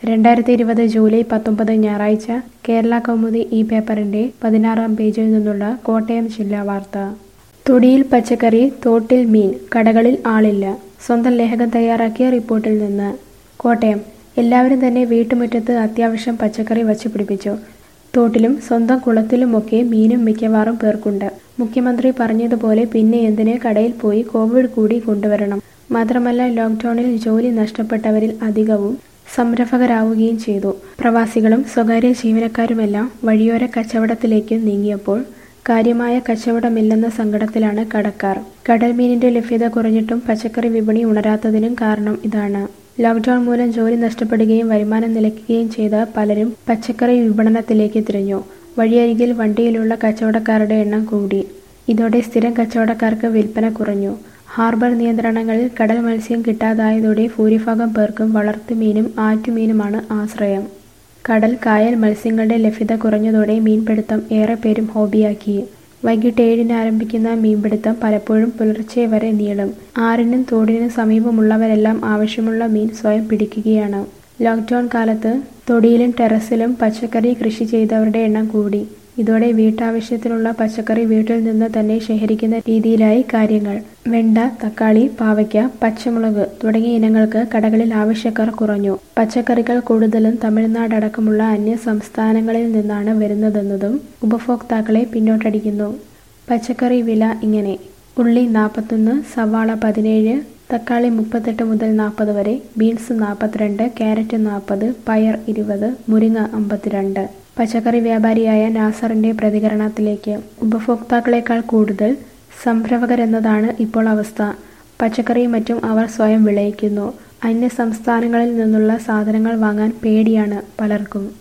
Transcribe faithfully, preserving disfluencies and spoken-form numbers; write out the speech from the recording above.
രണ്ടായിരത്തി ഇരുപത് ജൂലൈ പത്തൊമ്പത് ഞായറാഴ്ച കേരള കൗമുദി ഈ പേപ്പറിന്റെ പതിനാറാം പേജിൽ നിന്നുള്ള കോട്ടയം ജില്ലാ വാർത്ത. തൊടിയിൽ പച്ചക്കറി, തോട്ടിൽ മീൻ, കടകളിൽ ആളില്ല. സ്വന്തം ലേഖകൻ തയ്യാറാക്കിയ റിപ്പോർട്ടിൽ നിന്ന്. കോട്ടയം. എല്ലാവരും തന്നെ വീട്ടുമുറ്റത്ത് അത്യാവശ്യം പച്ചക്കറി വച്ചു പിടിപ്പിച്ചു. തോട്ടിലും സ്വന്തം കുളത്തിലുമൊക്കെ മീനും മിക്കവാറും പേർക്കുണ്ട്. മുഖ്യമന്ത്രി പറഞ്ഞതുപോലെ പിന്നെ എന്തിന് കടയിൽ പോയി കോവിഡ് കൂടി കൊണ്ടുവരണം. മാത്രമല്ല, ലോക്ക്ഡൌണിൽ ജോലി നഷ്ടപ്പെട്ടവരിൽ അധികവും സംരംഭകരാവുകയും ചെയ്തു. പ്രവാസികളും സ്വകാര്യ ജീവനക്കാരുമെല്ലാം വഴിയോര കച്ചവടത്തിലേക്ക് നീങ്ങിയപ്പോൾ കാര്യമായ കച്ചവടമില്ലെന്ന സങ്കടത്തിലാണ് കടക്കാർ. കടൽമീനിന്റെ ലഭ്യത കുറഞ്ഞിട്ടും പച്ചക്കറി വിപണി ഉണരാത്തതിനും കാരണം ഇതാണ്. ലോക്ക്ഡൌൺ മൂലം ജോലി നഷ്ടപ്പെടുകയും വരുമാനം നിലയ്ക്കുകയും ചെയ്ത പലരും പച്ചക്കറി വിപണനത്തിലേക്ക് തിരിഞ്ഞു. വഴിയരികിൽ വണ്ടിയിലുള്ള കച്ചവടക്കാരുടെ എണ്ണം കൂടി. ഇതോടെ സ്ഥിരം കച്ചവടക്കാർക്ക് വിൽപ്പന കുറഞ്ഞു. ഹാർബർ നിയന്ത്രണങ്ങളിൽ കടൽ മത്സ്യം കിട്ടാതായതോടെ ഭൂരിഭാഗം പേർക്കും വളർത്തുമീനും ആറ്റുമീനുമാണ് ആശ്രയം. കടൽ, കായൽ മത്സ്യങ്ങളുടെ ലഭ്യത കുറഞ്ഞതോടെ മീൻപിടുത്തം ഏറെ പേരും ഹോബിയാക്കി. വൈകിട്ട് ഏഴിന് ആരംഭിക്കുന്ന മീൻപിടുത്തം പലപ്പോഴും പുലർച്ചെ വരെ നീളും. ആറിനും തോടിനും സമീപമുള്ളവരെല്ലാം ആവശ്യമുള്ള മീൻ സ്വയം പിടിക്കുകയാണ്. ലോക്ക്ഡൌൺ കാലത്ത് തൊടിയിലും ടെറസിലും പച്ചക്കറി കൃഷി ചെയ്തവരുടെ എണ്ണം കൂടി. ഇതോടെ വീട്ടാവശ്യത്തിനുള്ള പച്ചക്കറി വീട്ടിൽ നിന്ന് തന്നെ ശേഖരിക്കുന്ന രീതിയിലായി കാര്യങ്ങൾ. വെണ്ട, തക്കാളി, പാവയ്ക്ക, പച്ചമുളക് തുടങ്ങിയ ഇനങ്ങൾക്ക് കടകളിൽ ആവശ്യക്കാർ കുറഞ്ഞു. പച്ചക്കറികൾ കൂടുതലും തമിഴ്നാടടക്കമുള്ള അന്യ സംസ്ഥാനങ്ങളിൽ നിന്നാണ് വരുന്നതെന്നതും ഉപഭോക്താക്കളെ പിന്നോട്ടടിക്കുന്നു. പച്ചക്കറി വില ഇങ്ങനെ: ഉള്ളി നാൽപ്പത്തൊന്ന്, സവാള പതിനേഴ്, തക്കാളി മുപ്പത്തെട്ട് മുതൽ നാൽപ്പത് വരെ, ബീൻസ് നാൽപ്പത്തിരണ്ട്, ക്യാരറ്റ് നാൽപ്പത്, പയർ ഇരുപത്, മുരിങ്ങ അമ്പത്തിരണ്ട്. പച്ചക്കറി വ്യാപാരിയായ നാസറിന്റെ പ്രതികരണത്തിലേക്ക്. ഉപഭോക്താക്കളെക്കാൾ കൂടുതൽ സംരംഭകരെന്നതാണ് ഇപ്പോൾ അവസ്ഥ. പച്ചക്കറിയും മറ്റും അവർ സ്വയം വിളയിക്കുന്നു. അന്യ സംസ്ഥാനങ്ങളിൽ നിന്നുള്ള സാധനങ്ങൾ വാങ്ങാൻ പേടിയാണ് പലർക്കും.